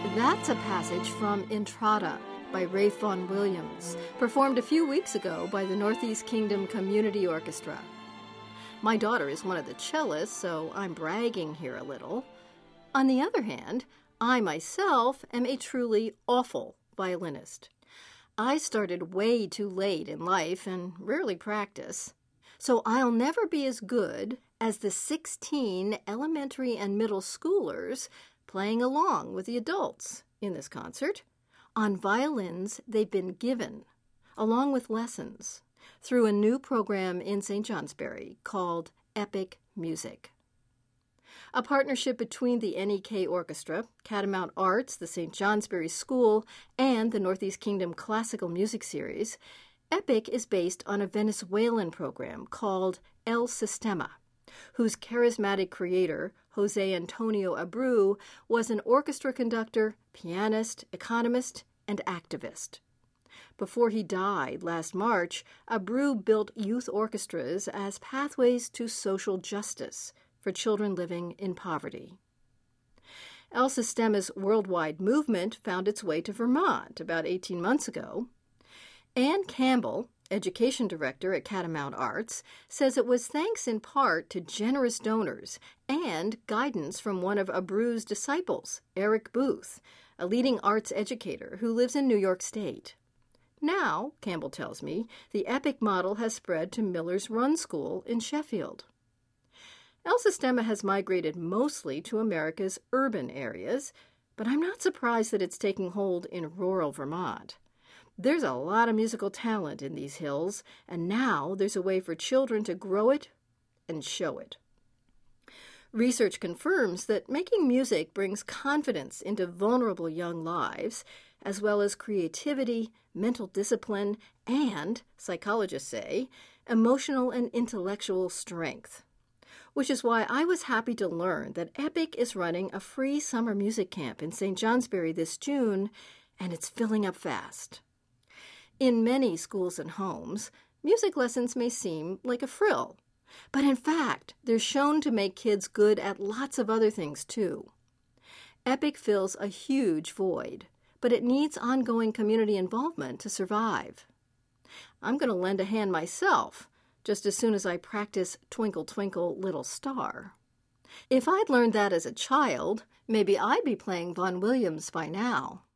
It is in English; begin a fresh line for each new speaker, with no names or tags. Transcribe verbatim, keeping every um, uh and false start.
That's a passage from Entrada by Ralph Vaughan Williams, performed a few weeks ago by the Northeast Kingdom Community Orchestra. My daughter is one of the cellists, so I'm bragging here a little. On the other hand, I myself am a truly awful violinist. I started way too late in life and rarely practice, so I'll never be as good as the sixteen elementary and middle schoolers playing along with the adults in this concert on violins they've been given, along with lessons, through a new program in Saint Johnsbury called Epic Music. A partnership between the N E K Orchestra, Catamount Arts, the Saint Johnsbury School, and the Northeast Kingdom Classical Music Series, Epic is based on a Venezuelan program called El Sistema, whose charismatic creator, Jose Antonio Abreu, was an orchestra conductor, pianist, economist, and activist. Before he died last March, Abreu built youth orchestras as pathways to social justice for children living in poverty. El Sistema's worldwide movement found its way to Vermont about eighteen months ago. Ann Campbell, education director at Catamount Arts, says it was thanks in part to generous donors and guidance from one of Abreu's disciples, Eric Booth, a leading arts educator who lives in New York State. Now, Campbell tells me, the Epic model has spread to Miller's Run School in Sheffield. El Sistema has migrated mostly to America's urban areas, but I'm not surprised that it's taking hold in rural Vermont. There's a lot of musical talent in these hills, and now there's a way for children to grow it and show it. Research confirms that making music brings confidence into vulnerable young lives, as well as creativity, mental discipline, and, psychologists say, emotional and intellectual strength. Which is why I was happy to learn that Epic is running a free summer music camp in Saint Johnsbury this June, and it's filling up fast. In many schools and homes, music lessons may seem like a frill, but in fact, they're shown to make kids good at lots of other things too. Epic fills a huge void, but it needs ongoing community involvement to survive. I'm going to lend a hand myself, just as soon as I practice Twinkle, Twinkle, Little Star. If I'd learned that as a child, maybe I'd be playing Vaughan Williams by now.